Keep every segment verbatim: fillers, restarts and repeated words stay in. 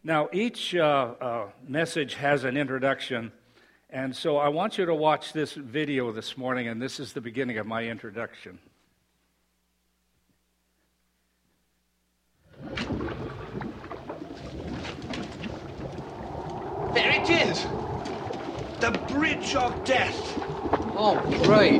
Now, each uh, uh, message has an introduction, and so I want you to watch this video this morning, and this is the beginning of my introduction. There it is! The Bridge of Death! Oh, great.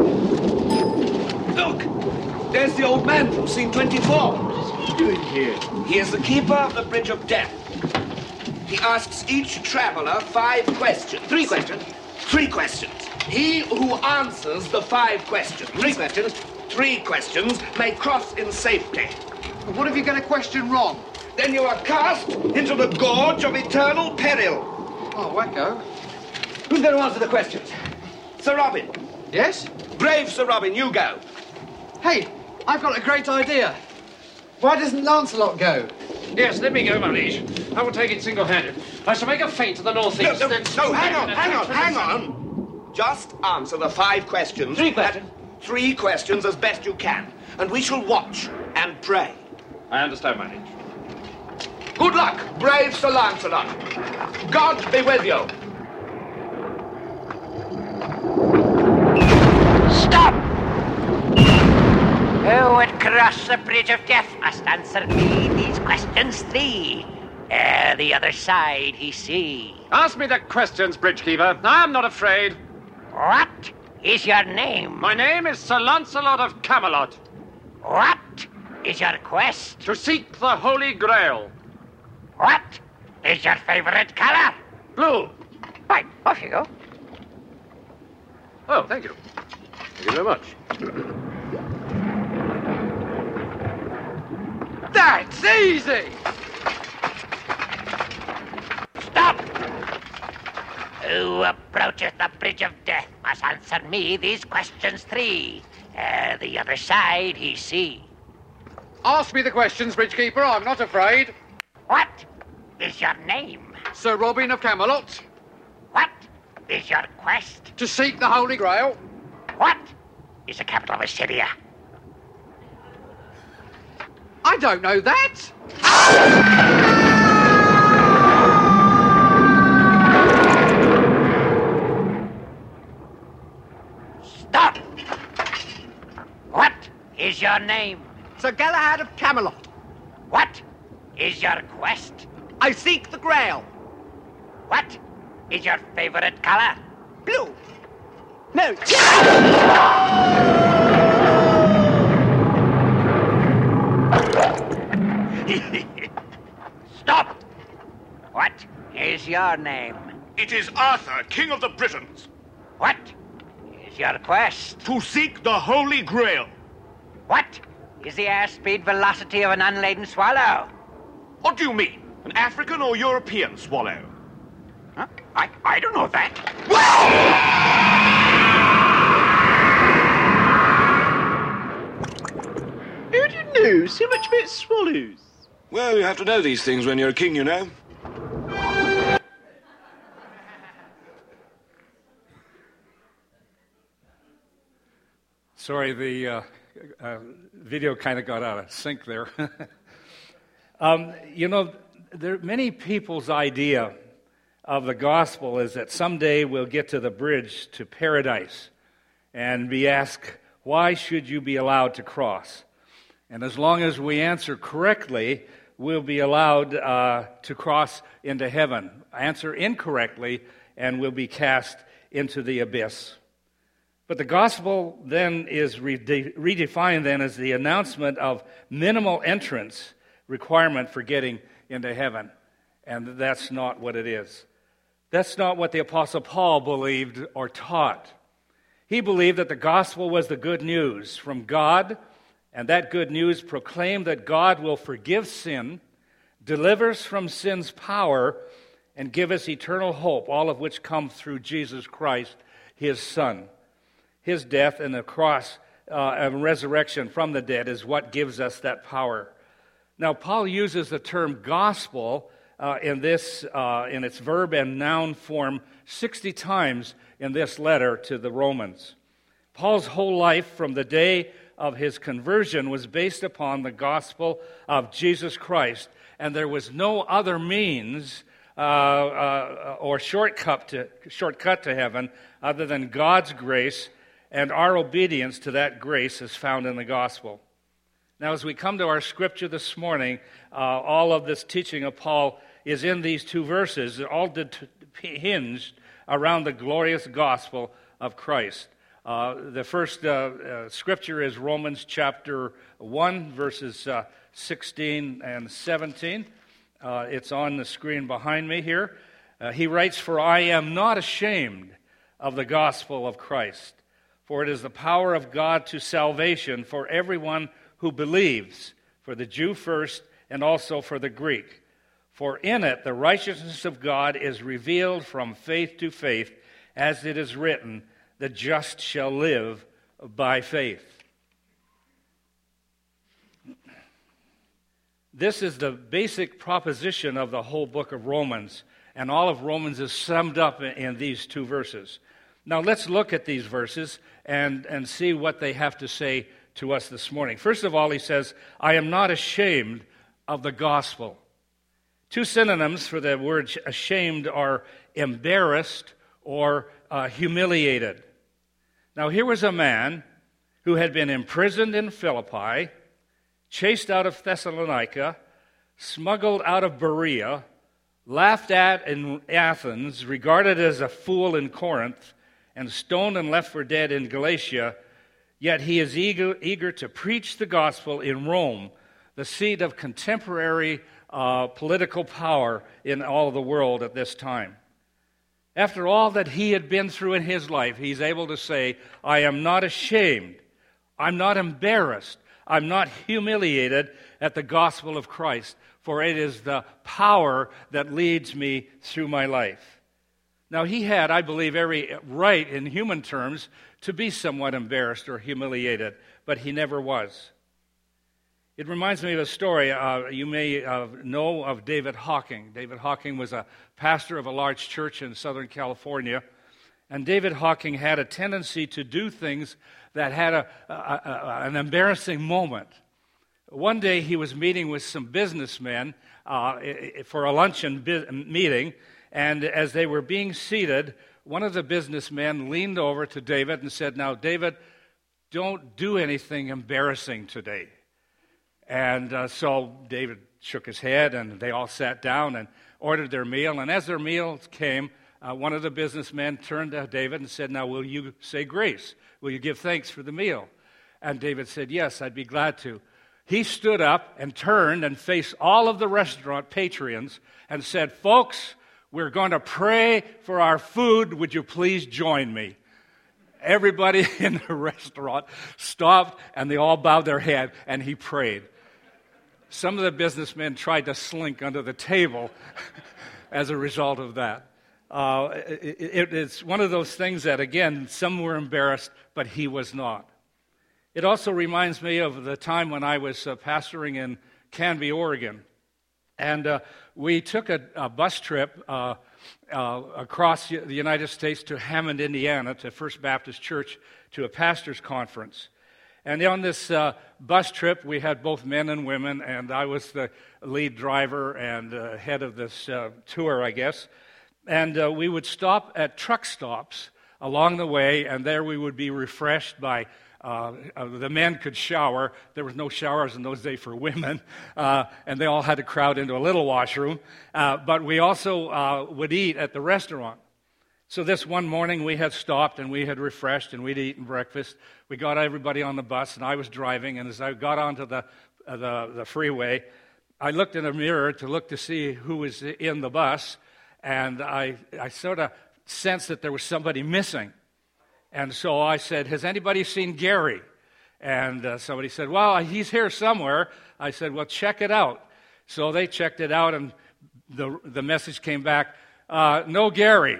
Look! There's the old man from scene twenty-four. What is he doing here? He is the keeper of the Bridge of Death. He asks each traveler five questions. Three questions. Three questions. He who answers the five questions. Three questions. Three questions may cross in safety. But what if you get a question wrong? Then you are cast into the gorge of eternal peril. Oh, wacko. Who's going to answer the questions? Sir Robin. Yes? Brave Sir Robin, you go. Hey, I've got a great idea. Why doesn't Lancelot go? Yes, let me go, my liege. I will take it single-handed. I shall make a feint to the northeast. No, no, then no, hang on, and hang on, attack from the hang south. on. Just answer the five questions. Three questions. Three questions as best you can. And we shall watch and pray. I understand, my liege. Good luck, brave Sir Lancelot. God be with you. Stop! Who would cross the Bridge of Death must answer me these questions three. Ere the other side he see. Ask me the questions, Bridgekeeper. I am not afraid. What is your name? My name is Sir Lancelot of Camelot. What is your quest? To seek the Holy Grail. What is your favorite color? Blue. Right, off you go. Oh, thank you. Thank you very much. That's easy! Stop! Who approacheth the Bridge of Death must answer me these questions three. Ere the other side he see. Ask me the questions, Bridgekeeper. I'm not afraid. What is your name? Sir Robin of Camelot. What is your quest? To seek the Holy Grail. What is the capital of Assyria? I don't know that. Stop! What is your name? Sir Galahad of Camelot. What is your quest? I seek the Grail. What is your favorite color? Blue. No. Stop! What is your name? It is Arthur, King of the Britons, What is your quest? to seek the Holy Grail. What is the airspeed velocity of an unladen swallow? What do you mean? An African or European swallow? Huh? I, I don't know that. Who do you know so much about swallows? Well, you have to know these things when you're a king, you know. Sorry, the uh, uh, video kind of got out of sync there. um, you know, there many people's idea of the gospel is that someday we'll get to the bridge to paradise and be asked, why should you be allowed to cross? And as long as we answer correctly, we'll be allowed uh, to cross into heaven. Answer incorrectly, and we'll be cast into the abyss. But the gospel then is rede- redefined then as the announcement of minimal entrance requirement for getting into heaven. And that's not what it is. That's not what the Apostle Paul believed or taught. He believed that the gospel was the good news from God, and that good news proclaimed that God will forgive sin, deliver us from sin's power, and give us eternal hope, all of which come through Jesus Christ, his Son. His death and the cross uh, and resurrection from the dead is what gives us that power. Now, Paul uses the term gospel uh, in this uh, in its verb and noun form sixty times in this letter to the Romans. Paul's whole life from the day of his conversion was based upon the gospel of Jesus Christ, and there was no other means uh, uh, or shortcut to, shortcut to heaven other than God's grace, and our obedience to that grace is found in the gospel. Now, as we come to our scripture this morning, uh, all of this teaching of Paul is in these two verses. It all did hinged around the glorious gospel of Christ. Uh, the first uh, uh, scripture is Romans chapter one, verses uh, sixteen and seventeen. Uh, it's on the screen behind me here. Uh, he writes, "For I am not ashamed of the gospel of Christ, for it is the power of God to salvation for everyone who believes, for the Jew first and also for the Greek. For in it the righteousness of God is revealed from faith to faith, as it is written, the just shall live by faith." This is the basic proposition of the whole book of Romans, and all of Romans is summed up in these two verses. Now let's look at these verses and, and see what they have to say to us this morning. First of all, he says, "I am not ashamed of the gospel." Two synonyms for the word ashamed are embarrassed or uh, humiliated. Now, here was a man who had been imprisoned in Philippi, chased out of Thessalonica, smuggled out of Berea, laughed at in Athens, regarded as a fool in Corinth, and stoned and left for dead in Galatia, yet he is eager, eager to preach the gospel in Rome, the seat of contemporary uh, political power in all of the world at this time. After all that he had been through in his life, he's able to say, "I am not ashamed, I'm not embarrassed, I'm not humiliated at the gospel of Christ, for it is the power that leads me through my life." Now, he had, I believe, every right in human terms to be somewhat embarrassed or humiliated, but he never was. It reminds me of a story. Uh, you may uh, know of David Hawking. David Hawking was a pastor of a large church in Southern California, and David Hawking had a tendency to do things that had a, a, a, an embarrassing moment. One day he was meeting with some businessmen uh, for a luncheon meeting, and as they were being seated, one of the businessmen leaned over to David and said, "Now, David, don't do anything embarrassing today." And uh, so David shook his head, and they all sat down and ordered their meal. And as their meals came, uh, one of the businessmen turned to David and said, "Now, will you say grace? Will you give thanks for the meal?" And David said, "Yes, I'd be glad to." He stood up and turned and faced all of the restaurant patrons and said, "Folks, we're going to pray for our food. Would you please join me?" Everybody in the restaurant stopped, and they all bowed their head, and he prayed. Some of the businessmen tried to slink under the table as a result of that. Uh, it, it, it's one of those things that, again, some were embarrassed, but he was not. It also reminds me of the time when I was uh, pastoring in Canby, Oregon. And uh, we took a, a bus trip uh, uh, across the United States to Hammond, Indiana, to First Baptist Church, to a pastor's conference. And on this uh, bus trip, we had both men and women, and I was the lead driver and uh, head of this uh, tour, I guess. And uh, we would stop at truck stops along the way, and there we would be refreshed by Uh, uh, the men could shower. There was no showers in those days for women, uh, and they all had to crowd into a little washroom. Uh, but we also uh, would eat at the restaurant. So this one morning we had stopped and we had refreshed and we'd eaten breakfast. We got everybody on the bus, and I was driving. And as I got onto the uh, the, the freeway, I looked in a mirror to look to see who was in the bus, and I I sort of sensed that there was somebody missing. And so I said, "Has anybody seen Gary?" And uh, somebody said, "Well, he's here somewhere." I said, "Well, check it out." So they checked it out, and the the message came back, uh, "No Gary."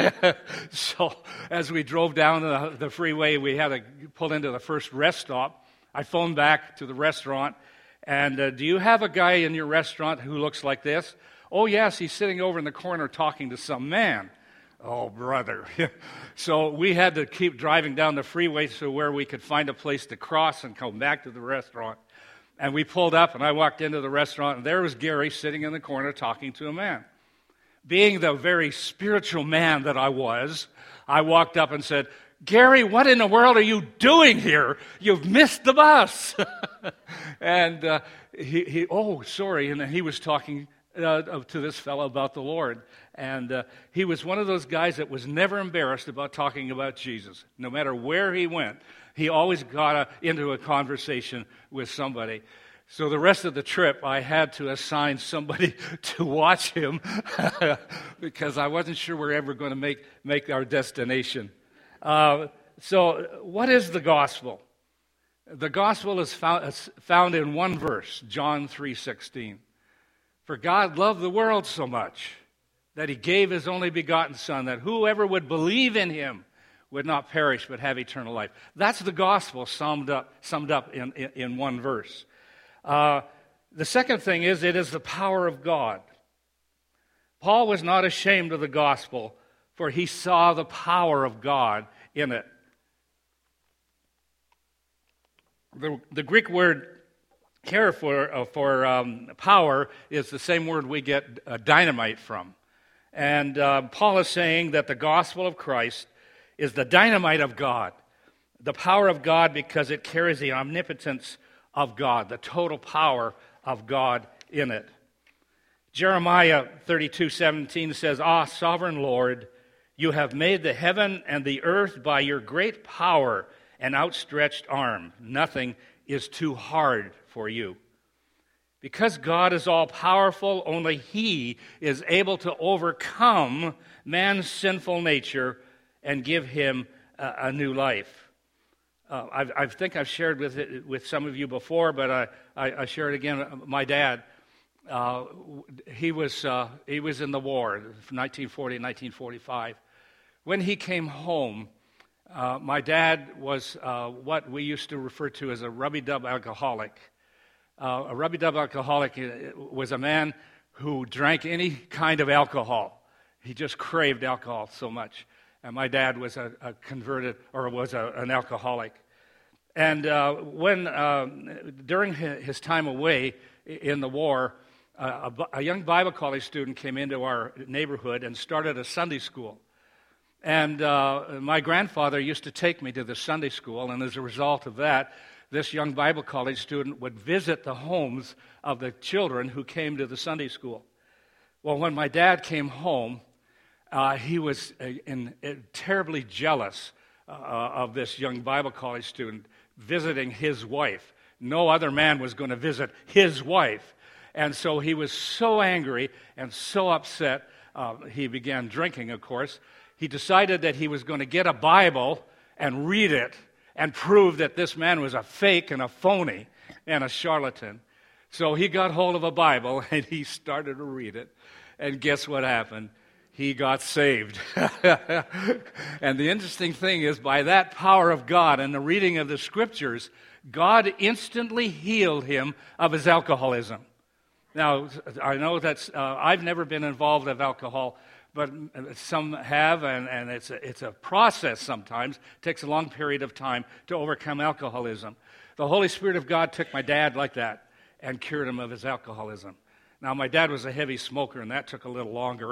So as we drove down the, the freeway, we had to pull into the first rest stop. I phoned back to the restaurant, and uh, "Do you have a guy in your restaurant who looks like this?" "Oh, yes, he's sitting over in the corner talking to some man." Oh, brother. So we had to keep driving down the freeway to where we could find a place to cross and come back to the restaurant. And we pulled up, and I walked into the restaurant, and there was Gary sitting in the corner talking to a man. Being the very spiritual man that I was, I walked up and said, Gary, what in the world are you doing here? You've missed the bus. and uh, he, he, oh, sorry. And he was talking uh, to this fellow about the Lord. And uh, he was one of those guys that was never embarrassed about talking about Jesus. No matter where he went, he always got a, into a conversation with somebody. So the rest of the trip, I had to assign somebody to watch him because I wasn't sure we were ever going to make, make our destination. Uh, so what is the gospel? The gospel is found, is found in one verse, John three sixteen. For God loved the world so much that he gave his only begotten Son, that whoever would believe in him would not perish but have eternal life. That's the gospel summed up, summed up in, in, in one verse. Uh, the second thing is it is the power of God. Paul was not ashamed of the gospel, for he saw the power of God in it. The, the Greek word here for, uh, for um, power is the same word we get uh, dynamite from. And uh, Paul is saying that the gospel of Christ is the dynamite of God, the power of God because it carries the omnipotence of God, the total power of God in it. Jeremiah thirty-two seventeen says, Ah, sovereign Lord, you have made the heaven and the earth by your great power and outstretched arm. Nothing is too hard for you. Because God is all-powerful, only he is able to overcome man's sinful nature and give him a, a new life. Uh, I've, I think I've shared with it, with some of you before, but I, I, I share it again. My dad, uh, he was uh, he was in the war from nineteen forty to nineteen forty-five. When he came home, uh, my dad was uh, what we used to refer to as a rubby-dub alcoholic. Uh, a rubby-dub alcoholic was a man who drank any kind of alcohol. He just craved alcohol so much. And my dad was a, a converted, or was a, an alcoholic. And uh, when, uh, during his time away in the war, uh, a, a young Bible college student came into our neighborhood and started a Sunday school. And uh, my grandfather used to take me to the Sunday school, and as a result of that, this young Bible college student would visit the homes of the children who came to the Sunday school. Well, when my dad came home, uh, he was uh, in, uh, terribly jealous uh, of this young Bible college student visiting his wife. No other man was going to visit his wife. And so he was so angry and so upset. Uh, he began drinking, of course. He decided that he was going to get a Bible and read it and prove that this man was a fake and a phony and a charlatan. So he got hold of a Bible and he started to read it. And guess what happened? He got saved. And the interesting thing is, by that power of God and the reading of the Scriptures, God instantly healed him of his alcoholism. Now, I know that uh, I've never been involved with alcohol, but some have, and, and it's, a, it's a process sometimes. It takes a long period of time to overcome alcoholism. The Holy Spirit of God took my dad like that and cured him of his alcoholism. Now, my dad was a heavy smoker, and that took a little longer.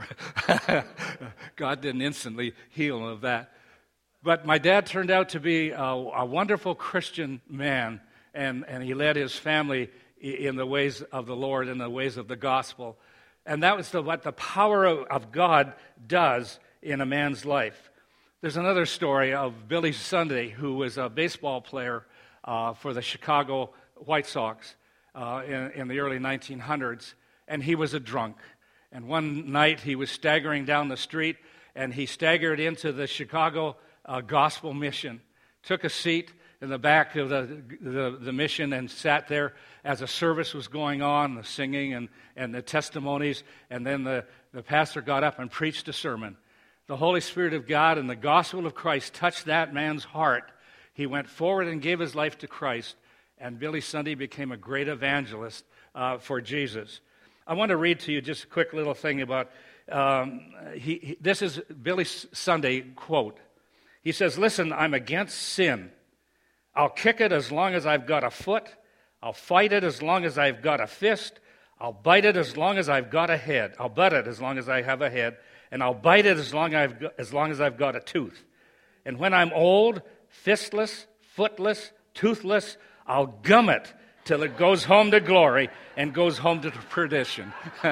God didn't instantly heal him of that. But my dad turned out to be a, a wonderful Christian man, and, and he led his family in the ways of the Lord, in the ways of the gospel. And that was the, what the power of, of God does in a man's life. There's another story of Billy Sunday, who was a baseball player uh, for the Chicago White Sox uh, in, in the early nineteen hundreds, and he was a drunk. And one night he was staggering down the street, and he staggered into the Chicago uh, Gospel Mission, took a seat in the back of the, the the mission and sat there as a service was going on, the singing and, and the testimonies, and then the, the pastor got up and preached a sermon. The Holy Spirit of God and the gospel of Christ touched that man's heart. He went forward and gave his life to Christ, and Billy Sunday became a great evangelist uh, for Jesus. I want to read to you just a quick little thing about, um, he, he, this is Billy Sunday quote. He says, listen, I'm against sin. I'll kick it as long as I've got a foot. I'll fight it as long as I've got a fist. I'll bite it as long as I've got a head. I'll butt it as long as I have a head. And I'll bite it as long, I've got, as long as I've got a tooth. And when I'm old, fistless, footless, toothless, I'll gum it till it goes home to glory and goes home to perdition.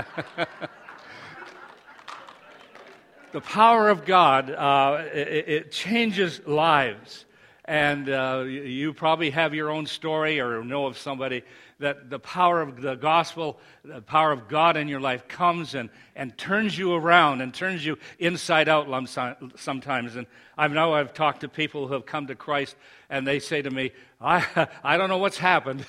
The power of God, uh, it, it changes lives. And uh, you probably have your own story or know of somebody that the power of the gospel, the power of God in your life comes and, and turns you around and turns you inside out sometimes. And I know I've talked to people who have come to Christ and they say to me, I, I don't know what's happened,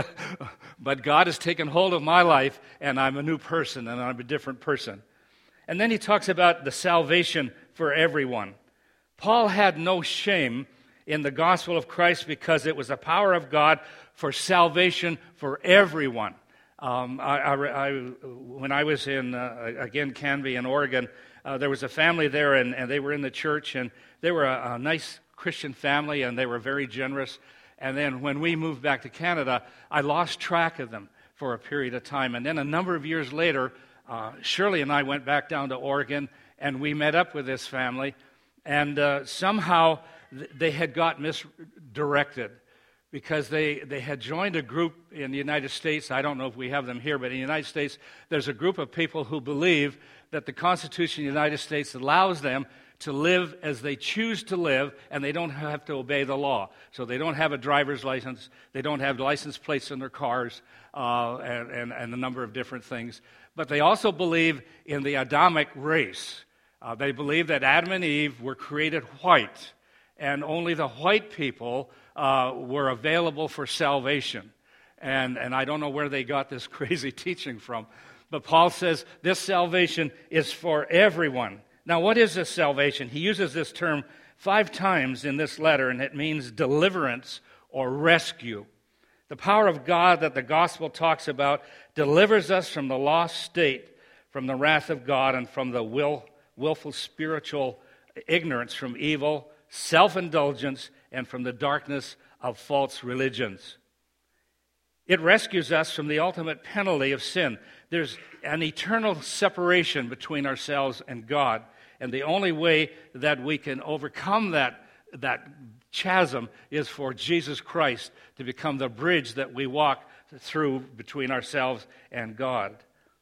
but God has taken hold of my life and I'm a new person and I'm a different person. And then he talks about the salvation for everyone. Paul had no shame in the gospel of Christ because it was the power of God for salvation for everyone. Um, I, I, I, when I was in, uh, again, Canby in Oregon, uh, there was a family there, and, and they were in the church, and they were a, a nice Christian family, and they were very generous. And then when we moved back to Canada, I lost track of them for a period of time. And then a number of years later, uh, Shirley and I went back down to Oregon, and we met up with this family, and uh, somehow they had got misdirected because they, they had joined a group in the United States. I don't know if we have them here, but in the United States, there's a group of people who believe that the Constitution of the United States allows them to live as they choose to live, and they don't have to obey the law. So they don't have a driver's license, they don't have license plates in their cars, uh, and, and, and a number of different things. But they also believe in the Adamic race. Uh, they believe that Adam and Eve were created white, and only the white people uh, were available for salvation. And, and I don't know where they got this crazy teaching from, but Paul says this salvation is for everyone. Now, what is this salvation? He uses this term five times in this letter, and it means deliverance or rescue. The power of God that the gospel talks about delivers us from the lost state, from the wrath of God, and from the will, willful spiritual ignorance from evil, self-indulgence, and from the darkness of false religions. It rescues us from the ultimate penalty of sin. There's an eternal separation between ourselves and God, and the only way that we can overcome that, that chasm is for Jesus Christ to become the bridge that we walk through between ourselves and God.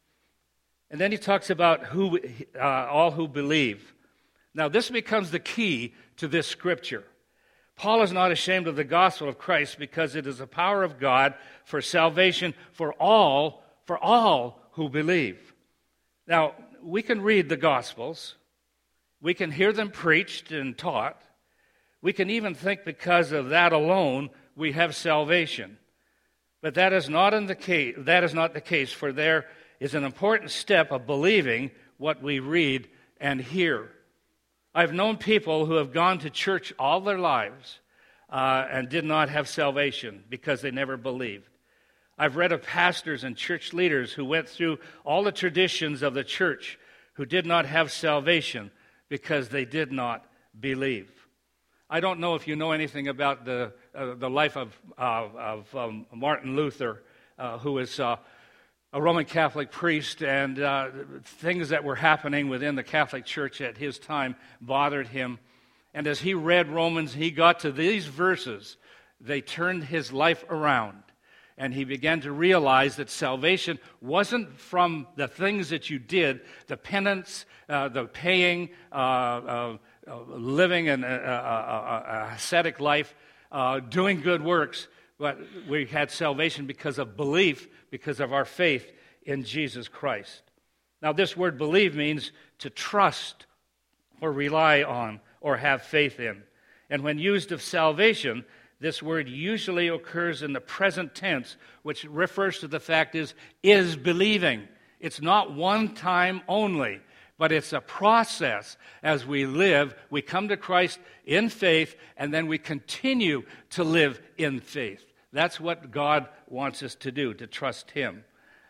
And then he talks about who uh, all who believe. Now, this becomes the key to this scripture. Paul is not ashamed of the gospel of Christ because it is the power of God for salvation for all, for all who believe. Now, we can read the Gospels. We can hear them preached and taught. We can even think because of that alone we have salvation. But that is not in the case, that is not the case, for there is an important step of believing what we read and hear. I've known people who have gone to church all their lives uh, and did not have salvation because they never believed. I've read of pastors and church leaders who went through all the traditions of the church who did not have salvation because they did not believe. I don't know if you know anything about the uh, the life of, uh, of um, Martin Luther, uh, who was uh, a Roman Catholic priest, and uh, things that were happening within the Catholic Church at his time bothered him. And as he read Romans, he got to these verses. They turned his life around, and he began to realize that salvation wasn't from the things that you did, the penance, uh, the paying, uh, uh, uh, living an uh, uh, uh, ascetic life, uh, doing good works, but we had salvation because of belief, because of our faith in Jesus Christ. Now, this word believe means to trust or rely on or have faith in. And when used of salvation, this word usually occurs in the present tense, which refers to the fact is, is believing. It's not one time only, but it's a process as we live. We come to Christ in faith, and then we continue to live in faith. That's what God wants us to do, to trust Him.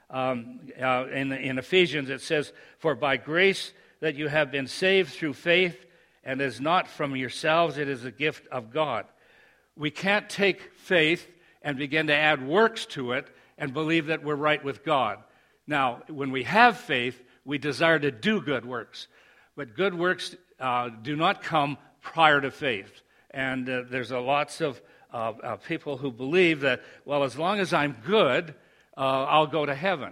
Um, uh, in, in Ephesians it says, "For by grace that you have been saved through faith, and is not from yourselves, it is a gift of God." We can't take faith and begin to add works to it and believe that we're right with God. Now, when we have faith, we desire to do good works. But good works uh, do not come prior to faith. And uh, there's a lots of uh, uh, people who believe that, well, as long as I'm good, uh, I'll go to heaven.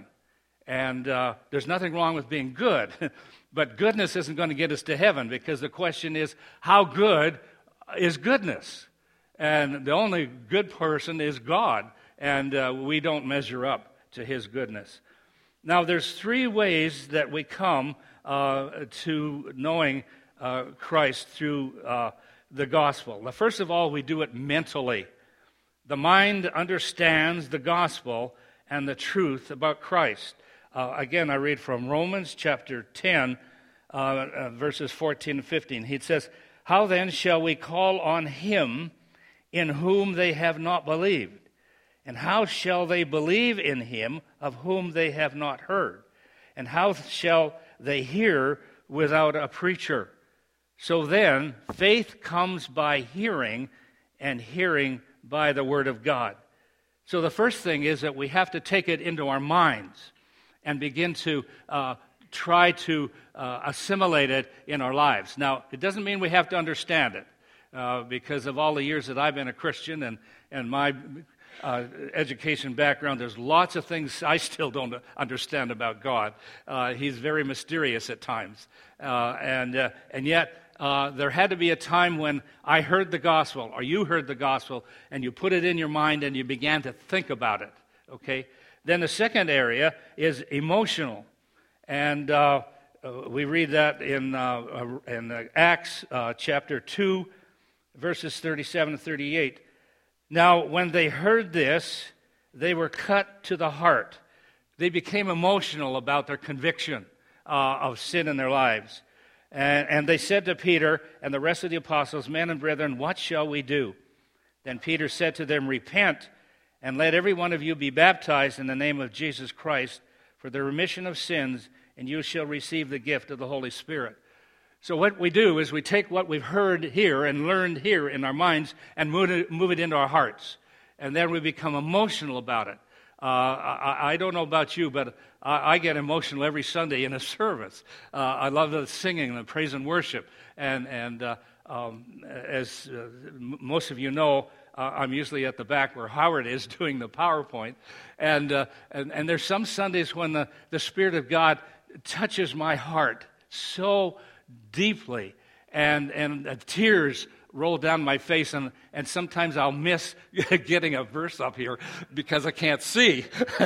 And uh, there's nothing wrong with being good. But goodness isn't going to get us to heaven, because the question is, how good is goodness? And the only good person is God, and uh, we don't measure up to his goodness. Now, there's three ways that we come uh, to knowing uh, Christ through uh, the gospel. Now, first of all, we do it mentally. The mind understands the gospel and the truth about Christ. Uh, again, I read from Romans chapter ten, uh, uh, verses fourteen and fifteen. He says, "How then shall we call on him in whom they have not believed? And how shall they believe in him of whom they have not heard? And how shall they hear without a preacher? So then, faith comes by hearing, and hearing by the word of God." So the first thing is that we have to take it into our minds and begin to uh, try to uh, assimilate it in our lives. Now, it doesn't mean we have to understand it, uh, because of all the years that I've been a Christian and, and my uh, education background, there's lots of things I still don't understand about God. Uh, he's very mysterious at times. Uh, and, uh, and yet, Uh, there had to be a time when I heard the gospel, or you heard the gospel, and you put it in your mind and you began to think about it, okay? Then the second area is emotional. And uh, we read that in, uh, in Acts uh, chapter two, verses thirty-seven and thirty-eight. "Now, when they heard this, they were cut to the heart." They became emotional about their conviction uh, of sin in their lives. And, and they said to Peter and the rest of the apostles, "Men and brethren, what shall we do?" Then Peter said to them, "Repent, and let every one of you be baptized in the name of Jesus Christ for the remission of sins, and you shall receive the gift of the Holy Spirit." So what we do is we take what we've heard here and learned here in our minds and move it, move it into our hearts. And then we become emotional about it. Uh, I, I don't know about you, but I, I get emotional every Sunday in a service. Uh, I love the singing and the praise and worship. And, and uh, um, as uh, m- most of you know, uh, I'm usually at the back where Howard is doing the PowerPoint. And, uh, and, and there's some Sundays when the, the Spirit of God touches my heart so deeply, and, and the tears roll down my face, and, and sometimes I'll miss getting a verse up here because I can't see.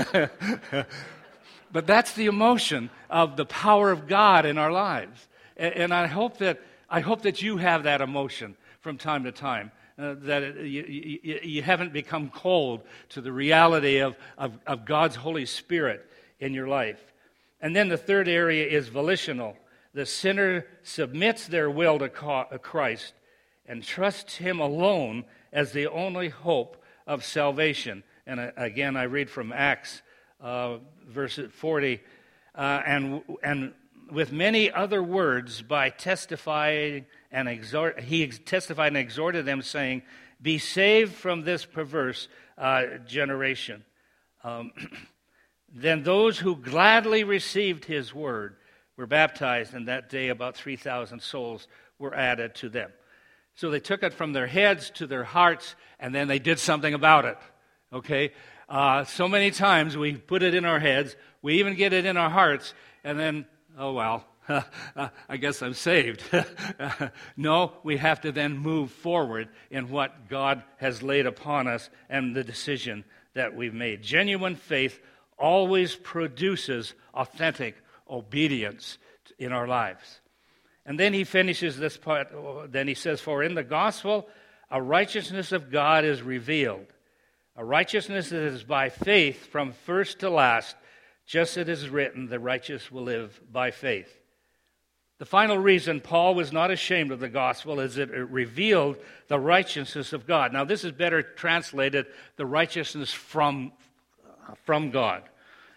But that's the emotion of the power of God in our lives. And, and I hope that I hope that you have that emotion from time to time, uh, that it, you, you, you haven't become cold to the reality of, of, of God's Holy Spirit in your life. And then the third area is volitional. The sinner submits their will to Christ and trusts him alone as the only hope of salvation. And again, I read from Acts, uh, verse forty, uh, and and with many other words, by testifying and exhort, he testified and exhorted them, saying, "Be saved from this perverse uh, generation." Um, then those who gladly received his word were baptized, and that day about three thousand souls were added to them. So they took it from their heads to their hearts, and then they did something about it, okay? Uh, so many times we put it in our heads, we even get it in our hearts, and then, oh, well, I guess I'm saved. No, we have to then move forward in what God has laid upon us and the decision that we've made. Genuine faith always produces authentic obedience in our lives. And then he finishes this part, then he says, "For in the gospel a righteousness of God is revealed, a righteousness that is by faith from first to last, just as it is written, the righteous will live by faith." The final reason Paul was not ashamed of the gospel is that it revealed the righteousness of God. Now, this is better translated, the righteousness from, from God.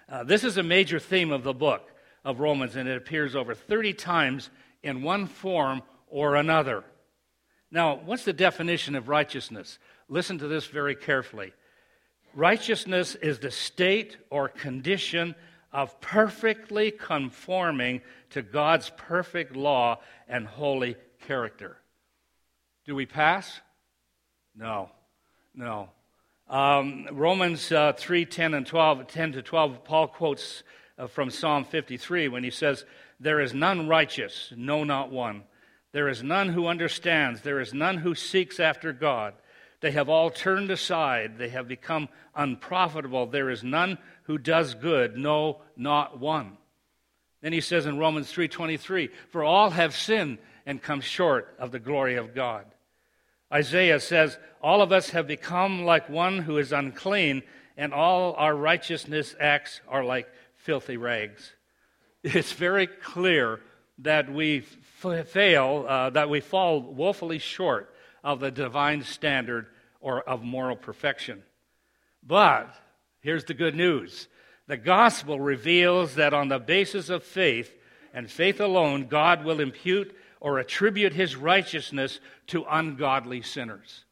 Uh, this is a major theme of the book of Romans, and it appears over thirty times in one form or another. Now, what's the definition of righteousness? Listen to this very carefully. Righteousness is the state or condition of perfectly conforming to God's perfect law and holy character. Do we pass? No, no. Um, Romans uh, three, ten, and twelve, ten to twelve, Paul quotes uh, from Psalm fifty-three when he says, "There is none righteous, no, not one. There is none who understands. There is none who seeks after God. They have all turned aside. They have become unprofitable. There is none who does good, no, not one." Then he says in Romans three twenty-three, "For all have sinned and come short of the glory of God." Isaiah says, "All of us have become like one who is unclean, and all our righteousness acts are like filthy rags." It's very clear that we f- fail, uh, that we fall woefully short of the divine standard or of moral perfection. But here's the good news. The gospel reveals that on the basis of faith, and faith alone, God will impute or attribute his righteousness to ungodly sinners.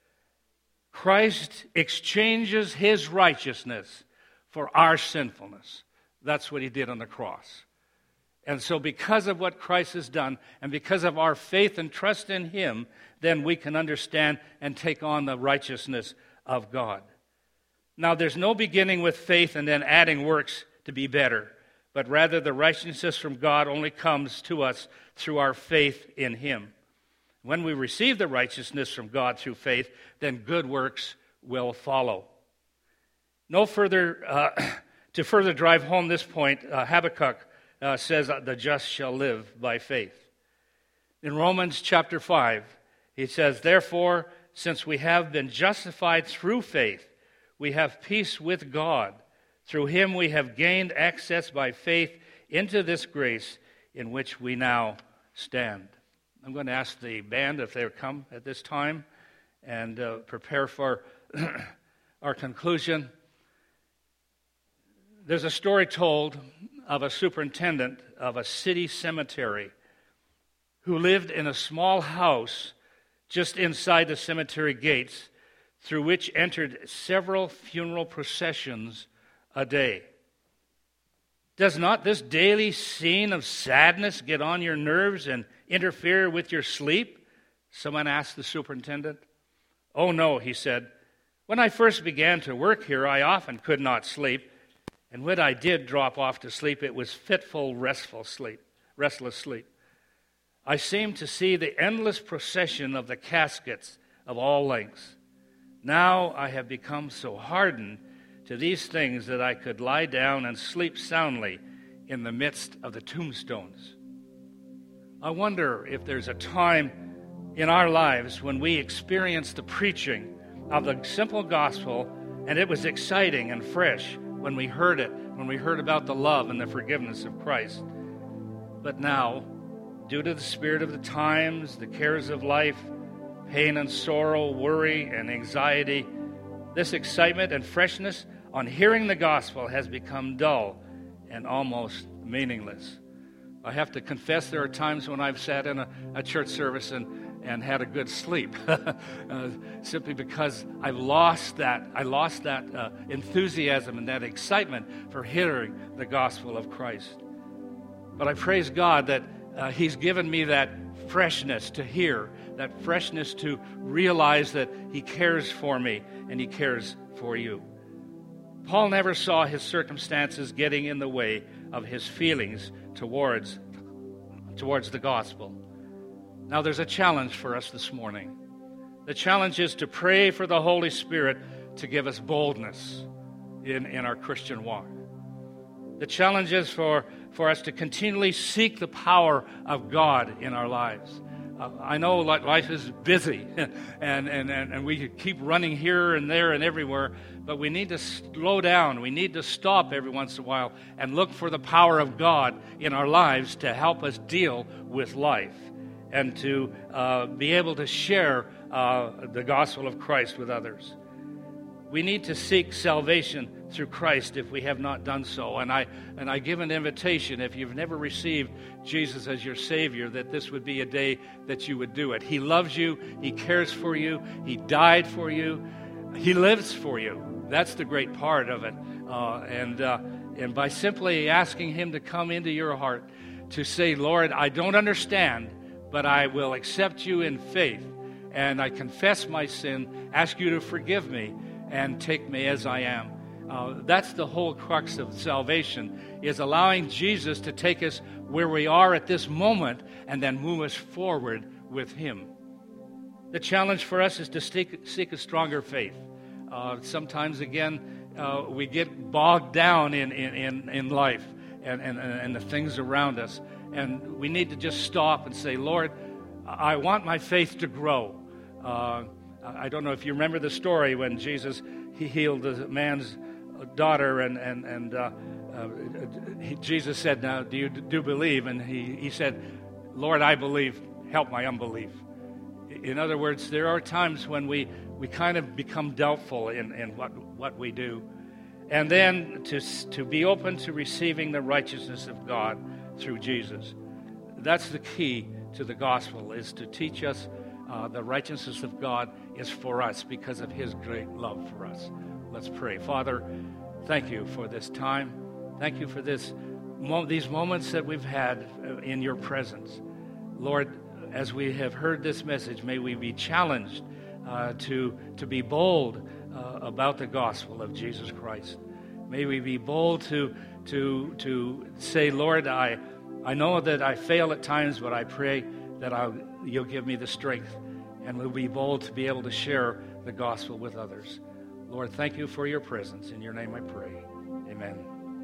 Christ exchanges his righteousness for our sinfulness. That's what he did on the cross. And so because of what Christ has done, and because of our faith and trust in him, then we can understand and take on the righteousness of God. Now, there's no beginning with faith and then adding works to be better, but rather the righteousness from God only comes to us through our faith in him. When we receive the righteousness from God through faith, then good works will follow. No further, uh, to further drive home this point, uh, Habakkuk uh, says, "The just shall live by faith." In Romans chapter five, he says, "Therefore, since we have been justified through faith, we have peace with God. Through him we have gained access by faith into this grace in which we now stand." I'm going to ask the band if they'll come at this time and uh, prepare for our conclusion. There's a story told of a superintendent of a city cemetery who lived in a small house just inside the cemetery gates, through which entered several funeral processions a day. Does not this daily scene of sadness get on your nerves and interfere with your sleep? Someone asked the superintendent. "Oh no," he said. "When I first began to work here, I often could not sleep. And when I did drop off to sleep, it was fitful, restful sleep, restless sleep. I seemed to see the endless procession of the caskets of all lengths. Now I have become so hardened to these things that I could lie down and sleep soundly in the midst of the tombstones." I wonder if there's a time in our lives when we experienced the preaching of the simple gospel, and it was exciting and fresh when we heard it, when we heard about the love and the forgiveness of Christ. But now, due to the spirit of the times, the cares of life, pain and sorrow, worry and anxiety, this excitement and freshness on hearing the gospel has become dull and almost meaningless. I have to confess there are times when I've sat in a, a church service and, and had a good sleep, uh, simply because I've lost that, I lost that uh, enthusiasm and that excitement for hearing the gospel of Christ. But I praise God that uh, he's given me that freshness to hear, that freshness to realize that he cares for me and he cares for you. Paul never saw his circumstances getting in the way of his feelings towards, towards the gospel. Now there's a challenge for us this morning. The challenge is to pray for the Holy Spirit to give us boldness in, in our Christian walk. The challenge is for, for us to continually seek the power of God in our lives. Uh, I know life is busy, and, and, and, and we keep running here and there and everywhere, but we need to slow down. We need to stop every once in a while and look for the power of God in our lives to help us deal with life and to uh, be able to share uh, the gospel of Christ with others. We need to seek salvation through Christ if we have not done so. And I and I give an invitation, if you've never received Jesus as your Savior, that this would be a day that you would do it. He loves you. He cares for you. He died for you. He lives for you. That's the great part of it. Uh, and uh, and by simply asking Him to come into your heart, to say, Lord, I don't understand, but I will accept you in faith. And I confess my sin, ask you to forgive me, and take me as I am. Uh, that's the whole crux of salvation, is allowing Jesus to take us where we are at this moment and then move us forward with Him. The challenge for us is to seek, seek a stronger faith. Uh, sometimes, again, uh, we get bogged down in, in, in, in life and, and, and the things around us. And we need to just stop and say, Lord, I want my faith to grow. Uh, I don't know if you remember the story when Jesus, he healed the man's daughter, and and and uh, uh, he, Jesus said, "Now, do you do believe?" And he he said, "Lord, I believe. Help my unbelief." In other words, there are times when we we kind of become doubtful in, in what what we do, and then to to be open to receiving the righteousness of God through Jesus. That's the key to the gospel, is to teach us. Uh, the righteousness of God is for us because of His great love for us. Let's pray. Father, thank you for this time. Thank you for this mo- these moments that we've had in your presence. Lord, as we have heard this message, may we be challenged uh, to, to be bold uh, about the gospel of Jesus Christ. May we be bold to, to, to say, Lord, I, I know that I fail at times, but I pray that I'll, you'll give me the strength, and we'll be bold to be able to share the gospel with others. Lord, thank you for your presence. In your name I pray. Amen.